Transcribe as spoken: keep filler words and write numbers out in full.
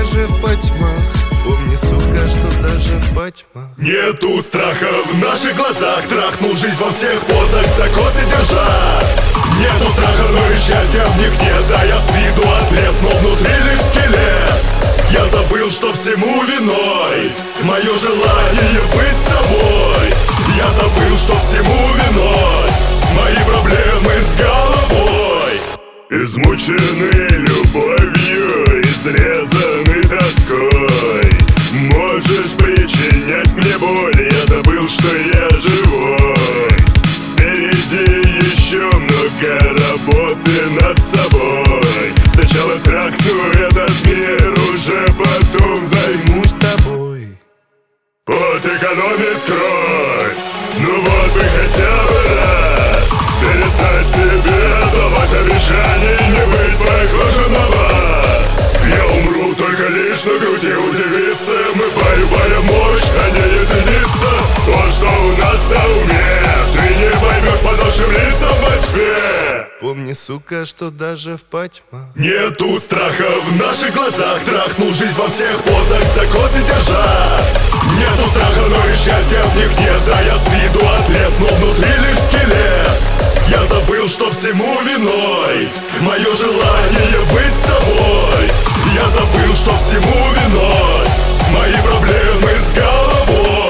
даже в потьмах. Помни, сука, что даже в потьмах нету страха в наших глазах. Трахнул жизнь во всех позах, за косы держа. Нету страха, но и счастья в них нет. Да я с виду атлет, но внутри лишь скелет. Я забыл, что всему виной мое желание быть с тобой. Я забыл, что всему виной мои проблемы с головой. Измученный любовью, изрезанный тоской. Можешь причинять мне боль, я забыл, что я живой. Впереди еще много работы над собой. Сначала трахну этот мир, уже потом займусь тобой. Пот экономит кровь, ну вот бы хотя бы раз перестать себе давать обещаний, не быть похожим на вас. Я умру только лишь на груди удивиться. Мы боевая мощь, а не единица. То, что у нас на уме, ты не поймешь по нашим лицам во тьме. Помни, сука, что даже в потьмах нету страха в наших глазах. Трахнул жизнь во всех позах, за косы держа. Нету страха, но и счастья в них нет. Да я с виду атлет, но внутри лишь скелет. Я забыл, что всему виной мое желание быть с тобой. Я забыл, что всему виной мои проблемы с головой.